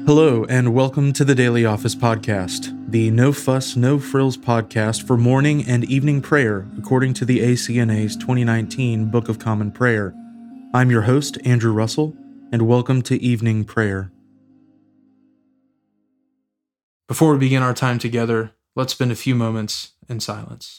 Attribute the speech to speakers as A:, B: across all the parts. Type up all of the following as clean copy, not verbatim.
A: Hello, and welcome to the Daily Office Podcast, the no fuss, no frills podcast for morning and evening prayer, according to the ACNA's 2019 Book of Common Prayer. I'm your host, Andrew Russell, and welcome to evening prayer. Before we begin our time together, let's spend a few moments in silence.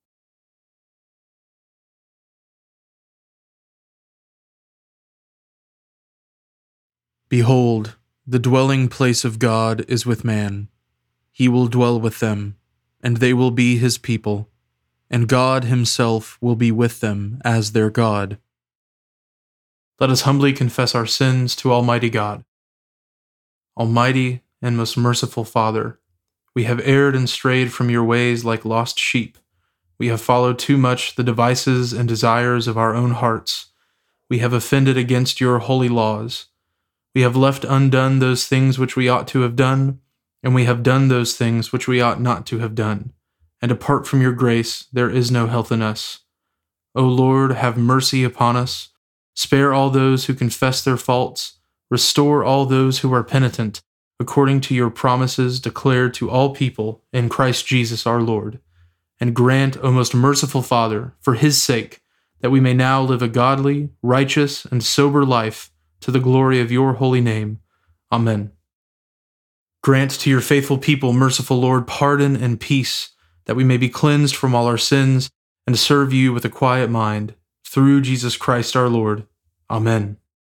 A: Behold, the dwelling place of God is with man. He will dwell with them, and they will be his people, and God himself will be with them as their God. Let us humbly confess our sins to Almighty God. Almighty and most merciful Father, we have erred and strayed from your ways like lost sheep. We have followed too much the devices and desires of our own hearts. We have offended against your holy laws. We have left undone those things which we ought to have done, and we have done those things which we ought not to have done. And apart from your grace, there is no health in us. O Lord, have mercy upon us. Spare all those who confess their faults. Restore all those who are penitent, according to your promises declared to all people in Christ Jesus our Lord. And grant, O most merciful Father, for his sake, that we may now live a godly, righteous, and sober life, to the glory of your holy name. Amen. Grant to your faithful people, merciful Lord, pardon and peace, that we may be cleansed from all our sins and serve you with a quiet mind, through Jesus Christ our Lord. Amen.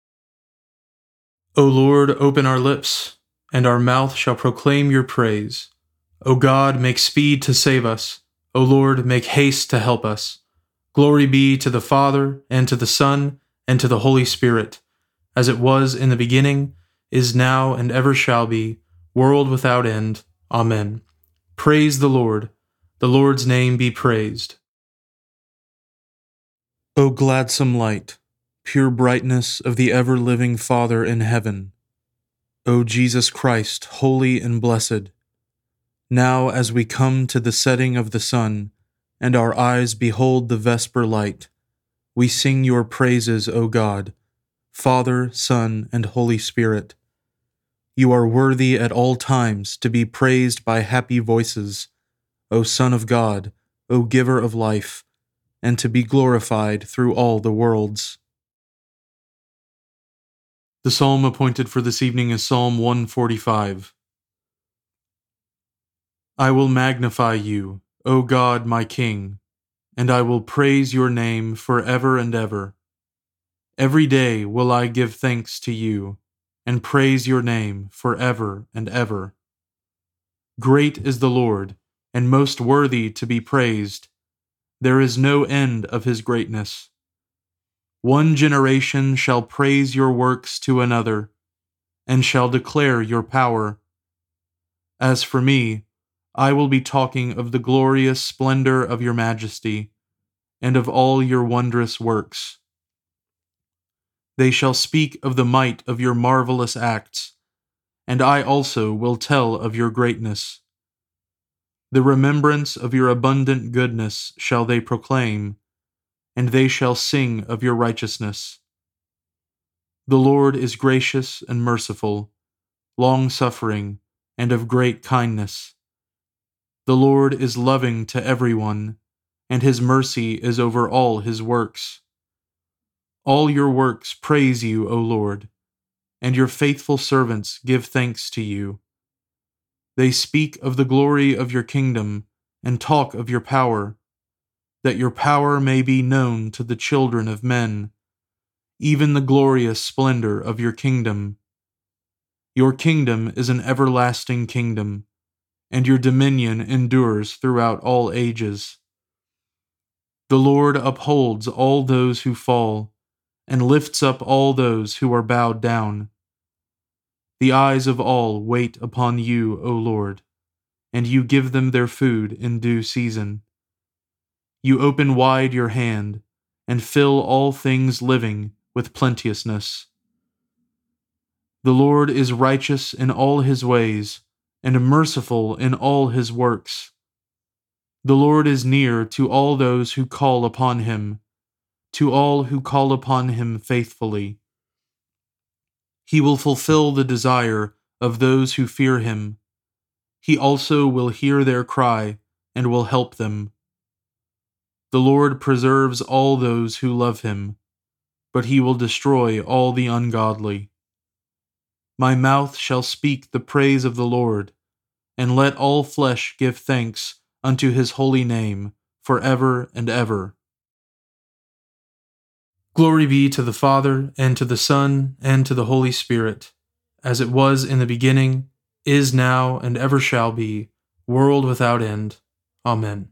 A: O Lord, open our lips, and our mouth shall proclaim your praise. O God, make speed to save us. O Lord, make haste to help us. Glory be to the Father, and to the Son, and to the Holy Spirit, as it was in the beginning, is now, and ever shall be, world without end. Amen. Praise the Lord. The Lord's name be praised. O gladsome light, pure brightness of the ever-living Father in heaven, O Jesus Christ, holy and blessed, now as we come to the setting of the sun, and our eyes behold the vesper light, we sing your praises, O God, Father, Son, and Holy Spirit. You are worthy at all times to be praised by happy voices, O Son of God, O Giver of life, and to be glorified through all the worlds. The psalm appointed for this evening is Psalm 145. I will magnify you, O God, my King, and I will praise your name forever and ever. Every day will I give thanks to you, and praise your name forever and ever. Great is the Lord, and most worthy to be praised. There is no end of his greatness. One generation shall praise your works to another, and shall declare your power. As for me, I will be talking of the glorious splendor of your majesty, and of all your wondrous works. They shall speak of the might of your marvelous acts, and I also will tell of your greatness. The remembrance of your abundant goodness shall they proclaim, and they shall sing of your righteousness. The Lord is gracious and merciful, long-suffering, and of great kindness. The Lord is loving to everyone, and his mercy is over all his works. All your works praise you, O Lord, and your faithful servants give thanks to you. They speak of the glory of your kingdom and talk of your power, that your power may be known to the children of men, even the glorious splendor of your kingdom. Your kingdom is an everlasting kingdom, and your dominion endures throughout all ages. The Lord upholds all those who fall, and lifts up all those who are bowed down. The eyes of all wait upon you, O Lord, and you give them their food in due season. You open wide your hand, and fill all things living with plenteousness. The Lord is righteous in all his ways, and merciful in all his works. The Lord is near to all those who call upon him, to all who call upon him faithfully. He will fulfill the desire of those who fear him. He also will hear their cry and will help them. The Lord preserves all those who love him, but he will destroy all the ungodly. My mouth shall speak the praise of the Lord, and let all flesh give thanks unto his holy name forever and ever. Glory be to the Father, and to the Son, and to the Holy Spirit, as it was in the beginning, is now, and ever shall be, world without end. Amen.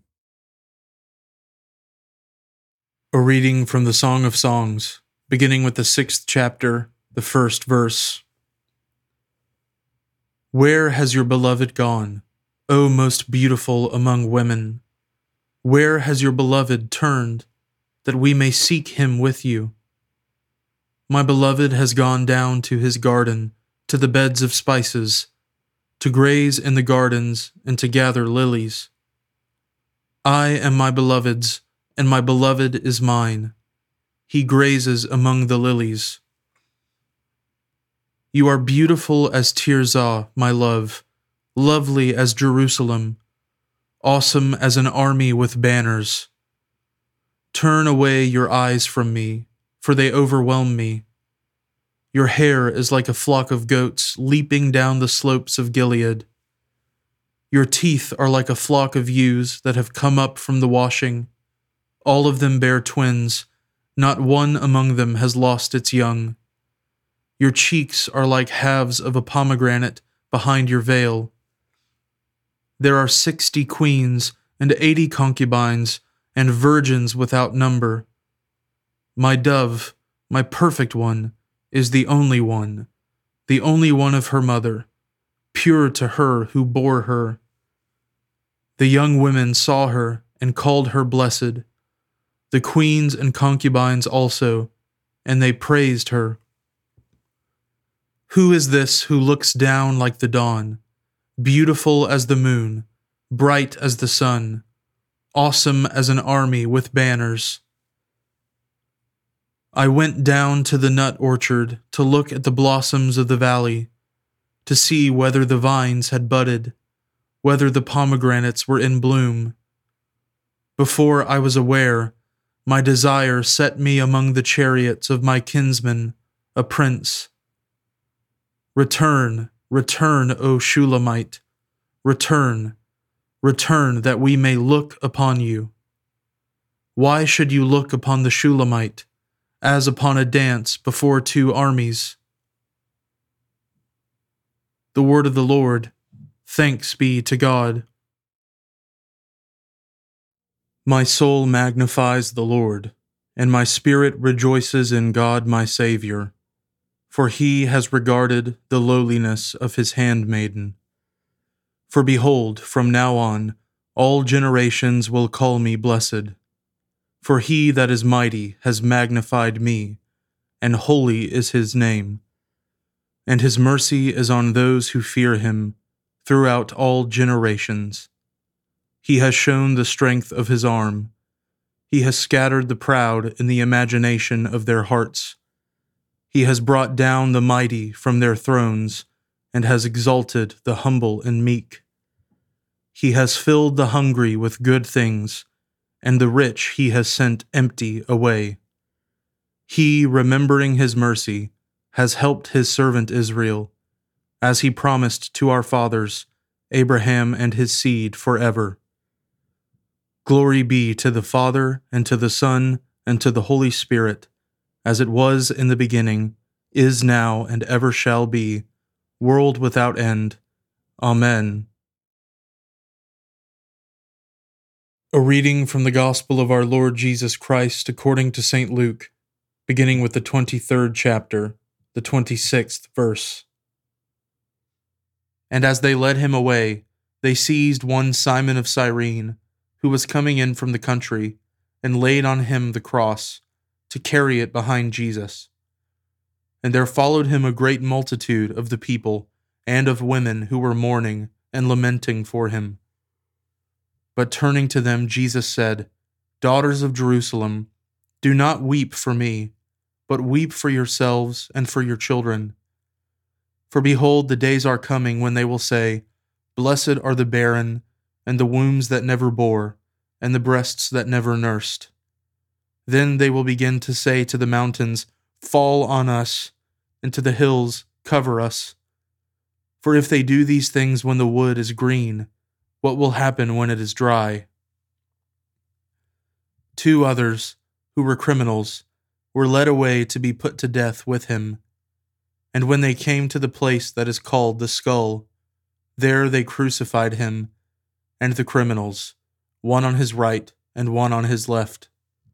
A: A reading from the Song of Songs, beginning with the 6th chapter, the 1st verse. Where has your beloved gone, O most beautiful among women? Where has your beloved turned, that we may seek him with you? My beloved has gone down to his garden, to the beds of spices, to graze in the gardens and to gather lilies. I am my beloved's, and my beloved is mine. He grazes among the lilies. You are beautiful as Tirzah, my love, lovely as Jerusalem, awesome as an army with banners. Turn away your eyes from me, for they overwhelm me. Your hair is like a flock of goats leaping down the slopes of Gilead. Your teeth are like a flock of ewes that have come up from the washing. All of them bear twins, not one among them has lost its young. Your cheeks are like halves of a pomegranate behind your veil. There are 60 queens and 80 concubines and virgins without number. My dove, my perfect one, is the only one of her mother, pure to her who bore her. The young women saw her and called her blessed, the queens and concubines also, and they praised her. Who is this who looks down like the dawn, beautiful as the moon, bright as the sun, awesome as an army with banners? I went down to the nut orchard to look at the blossoms of the valley, to see whether the vines had budded, whether the pomegranates were in bloom. Before I was aware, my desire set me among the chariots of my kinsman, a prince. Return, return, O Shulamite, return, return, that we may look upon you. Why should you look upon the Shulamite, as upon a dance before two armies? The word of the Lord. Thanks be to God. My soul magnifies the Lord, and my spirit rejoices in God my Savior, for he has regarded the lowliness of his handmaiden. For behold, from now on, all generations will call me blessed. For he that is mighty has magnified me, and holy is his name. And his mercy is on those who fear him throughout all generations. He has shown the strength of his arm. He has scattered the proud in the imagination of their hearts. He has brought down the mighty from their thrones, and has exalted the humble and meek. He has filled the hungry with good things, and the rich he has sent empty away. He, remembering his mercy, has helped his servant Israel, as he promised to our fathers, Abraham and his seed forever. Glory be to the Father, and to the Son, and to the Holy Spirit, as it was in the beginning, is now, and ever shall be, world without end. Amen. A reading from the Gospel of our Lord Jesus Christ according to St. Luke, beginning with the 23rd chapter, the 26th verse. And as they led him away, they seized one Simon of Cyrene, who was coming in from the country, and laid on him the cross, to carry it behind Jesus. And there followed him a great multitude of the people, and of women who were mourning and lamenting for him. But turning to them, Jesus said, Daughters of Jerusalem, do not weep for me, but weep for yourselves and for your children. For behold, the days are coming when they will say, Blessed are the barren, and the wombs that never bore, and the breasts that never nursed. Then they will begin to say to the mountains, Fall on us, and to the hills, Cover us. For if they do these things when the wood is green, what will happen when it is dry? 2 others, who were criminals, were led away to be put to death with him. And when they came to the place that is called the Skull, there they crucified him and the criminals, one on his right and one on his left.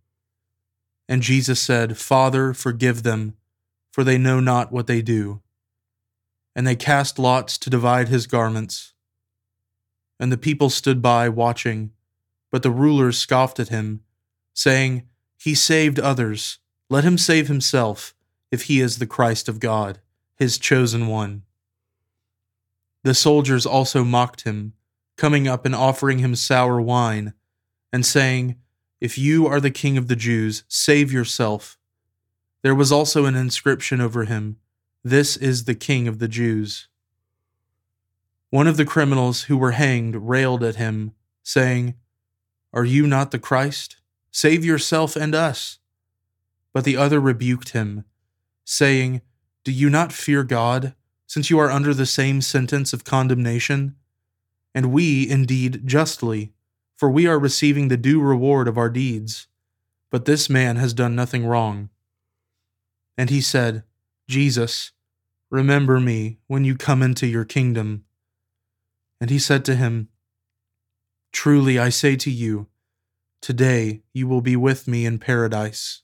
A: And Jesus said, Father, forgive them, for they know not what they do. And they cast lots to divide his garments. And the people stood by watching, but the rulers scoffed at him, saying, He saved others. Let him save himself, if he is the Christ of God, his chosen one. The soldiers also mocked him, coming up and offering him sour wine, and saying, If you are the king of the Jews, save yourself. There was also an inscription over him, This is the King of the Jews. One of the criminals who were hanged railed at him, saying, Are you not the Christ? Save yourself and us. But the other rebuked him, saying, Do you not fear God, since you are under the same sentence of condemnation? And we, indeed, justly, for we are receiving the due reward of our deeds. But this man has done nothing wrong. And he said, Jesus, remember me when you come into your kingdom. And he said to him, Truly I say to you, today you will be with me in paradise.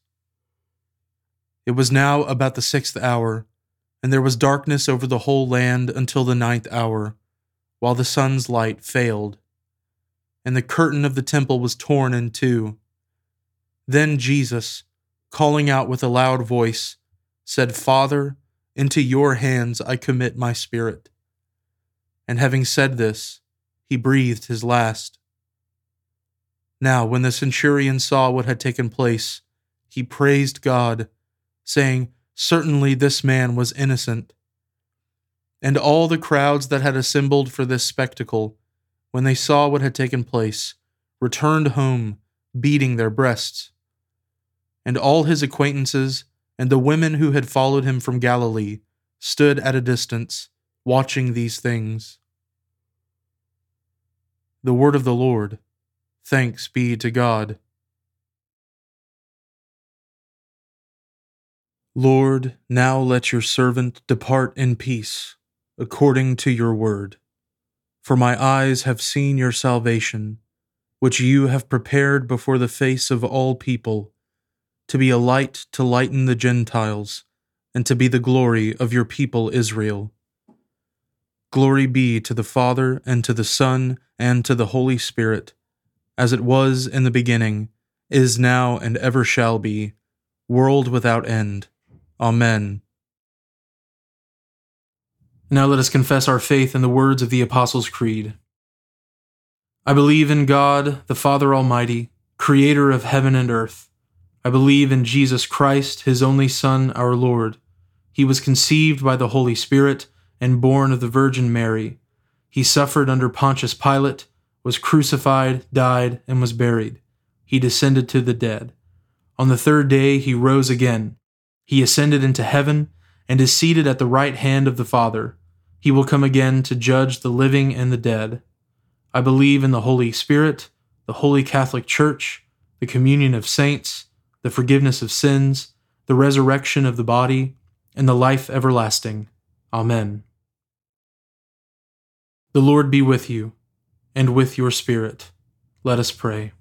A: It was now about the 6th hour, and there was darkness over the whole land until the 9th hour, while the sun's light failed. And the curtain of the temple was torn in two. Then Jesus, calling out with a loud voice, said, Father, into your hands I commit my spirit. And having said this, he breathed his last. Now, when the centurion saw what had taken place, he praised God, saying, Certainly this man was innocent. And all the crowds that had assembled for this spectacle, when they saw what had taken place, returned home, beating their breasts. And all his acquaintances and the women who had followed him from Galilee stood at a distance, watching these things. The word of the Lord. Thanks be to God. Lord, now let your servant depart in peace, according to your word. For my eyes have seen your salvation, which you have prepared before the face of all people, to be a light to lighten the Gentiles, and to be the glory of your people Israel. Glory be to the Father, and to the Son, and to the Holy Spirit, as it was in the beginning, is now, and ever shall be, world without end. Amen. Now let us confess our faith in the words of the Apostles' Creed. I believe in God, the Father Almighty, creator of heaven and earth. I believe in Jesus Christ, his only Son, our Lord. He was conceived by the Holy Spirit and born of the Virgin Mary. He suffered under Pontius Pilate, was crucified, died, and was buried. He descended to the dead. On the 3rd day he rose again. He ascended into heaven and is seated at the right hand of the Father. He will come again to judge the living and the dead. I believe in the Holy Spirit, the Holy Catholic Church, the communion of saints, the forgiveness of sins, the resurrection of the body, and the life everlasting. Amen. The Lord be with you, and with your spirit. Let us pray.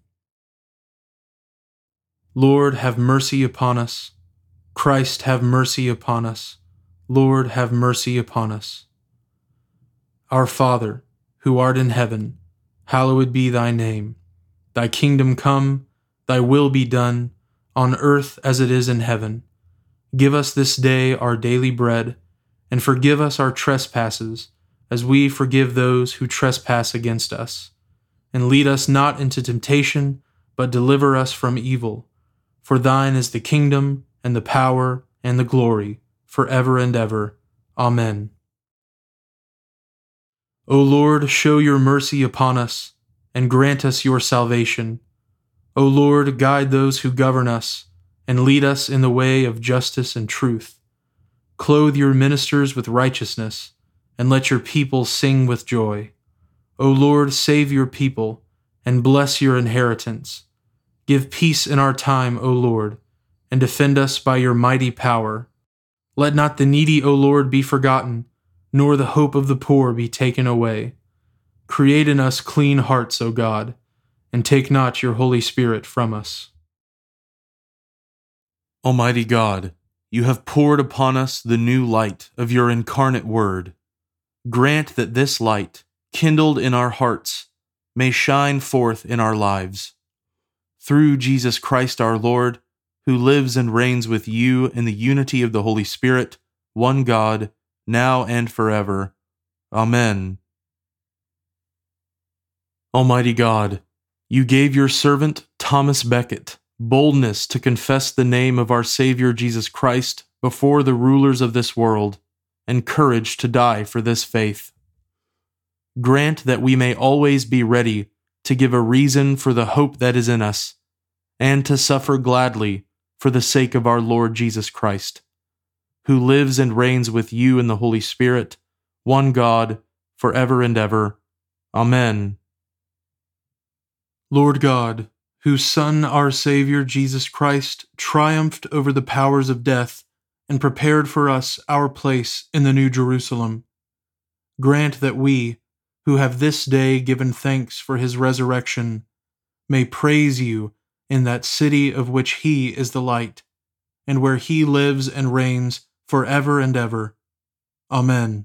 A: Lord, have mercy upon us. Christ, have mercy upon us. Lord, have mercy upon us. Our Father, who art in heaven, hallowed be thy name. Thy kingdom come, thy will be done, on earth as it is in heaven. Give us this day our daily bread, and forgive us our trespasses, as we forgive those who trespass against us. And lead us not into temptation, but deliver us from evil. For thine is the kingdom, and the power, and the glory, forever and ever. Amen. O Lord, show your mercy upon us, and grant us your salvation. O Lord, guide those who govern us, and lead us in the way of justice and truth. Clothe your ministers with righteousness, and let your people sing with joy. O Lord, save your people, and bless your inheritance. Give peace in our time, O Lord, and defend us by your mighty power. Let not the needy, O Lord, be forgotten, nor the hope of the poor be taken away. Create in us clean hearts, O God, and take not your Holy Spirit from us. Almighty God, you have poured upon us the new light of your incarnate word. Grant that this light, kindled in our hearts, may shine forth in our lives. Through Jesus Christ our Lord, who lives and reigns with you in the unity of the Holy Spirit, one God, now and forever. Amen. Almighty God, you gave your servant Thomas Becket boldness to confess the name of our Savior Jesus Christ before the rulers of this world, and courage to die for this faith. Grant that we may always be ready to give a reason for the hope that is in us, and to suffer gladly for the sake of our Lord Jesus Christ, who lives and reigns with you in the Holy Spirit, one God, forever and ever. Amen. Lord God, whose Son, our Savior Jesus Christ, triumphed over the powers of death and prepared for us our place in the New Jerusalem, grant that we, who have this day given thanks for his resurrection, may praise you in that city of which he is the light, and where he lives and reigns forever and ever. Amen.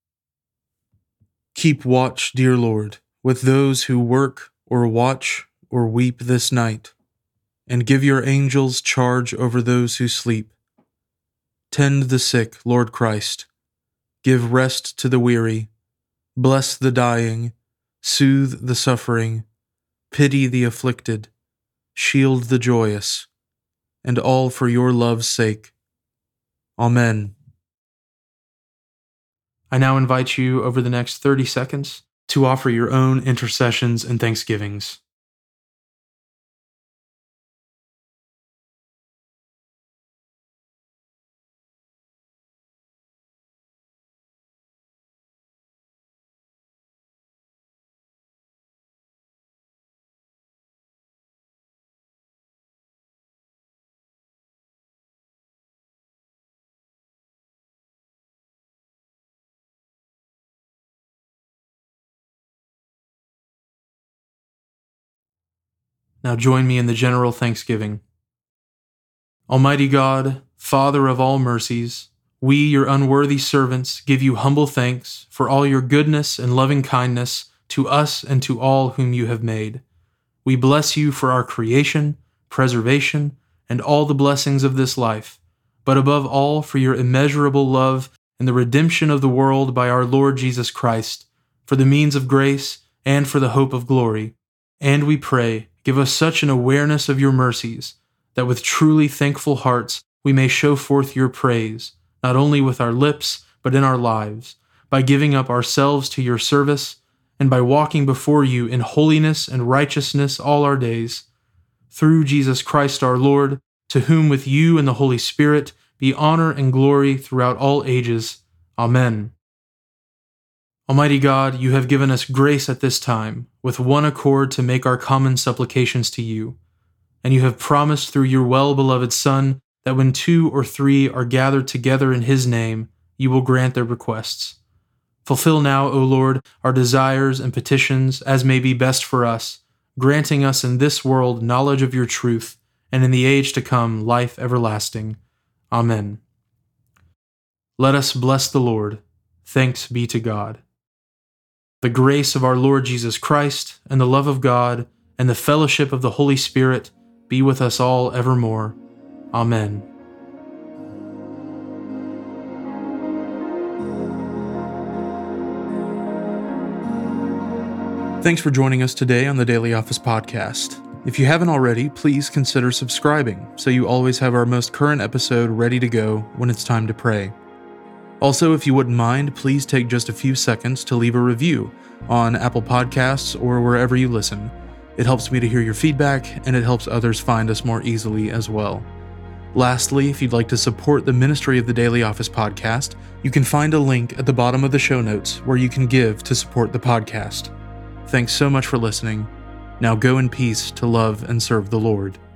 A: Keep watch, dear Lord, with those who work or watch or weep this night, and give your angels charge over those who sleep. Tend the sick, Lord Christ. Give rest to the weary. Bless the dying. Soothe the suffering. Pity the afflicted. Shield the joyous. And all for your love's sake. Amen. I now invite you over the next 30 seconds to offer your own intercessions and thanksgivings. Now join me in the general thanksgiving. Almighty God, Father of all mercies, we, your unworthy servants, give you humble thanks for all your goodness and loving kindness to us and to all whom you have made. We bless you for our creation, preservation, and all the blessings of this life, but above all for your immeasurable love and the redemption of the world by our Lord Jesus Christ, for the means of grace and for the hope of glory. And we pray, give us such an awareness of your mercies, that with truly thankful hearts we may show forth your praise, not only with our lips, but in our lives, by giving up ourselves to your service, and by walking before you in holiness and righteousness all our days. Through Jesus Christ our Lord, to whom with you and the Holy Spirit be honor and glory throughout all ages. Amen. Almighty God, you have given us grace at this time, with one accord to make our common supplications to you. And you have promised through your well-beloved Son that when 2 or 3 are gathered together in his name, you will grant their requests. Fulfill now, O Lord, our desires and petitions as may be best for us, granting us in this world knowledge of your truth, and in the age to come life everlasting. Amen. Let us bless the Lord. Thanks be to God. The grace of our Lord Jesus Christ, and the love of God, and the fellowship of the Holy Spirit be with us all evermore. Amen. Thanks for joining us today on the Daily Office Podcast. If you haven't already, please consider subscribing so you always have our most current episode ready to go when it's time to pray. Also, if you wouldn't mind, please take just a few seconds to leave a review on Apple Podcasts or wherever you listen. It helps me to hear your feedback, and it helps others find us more easily as well. Lastly, if you'd like to support the ministry of the Daily Office podcast, you can find a link at the bottom of the show notes where you can give to support the podcast. Thanks so much for listening. Now go in peace to love and serve the Lord.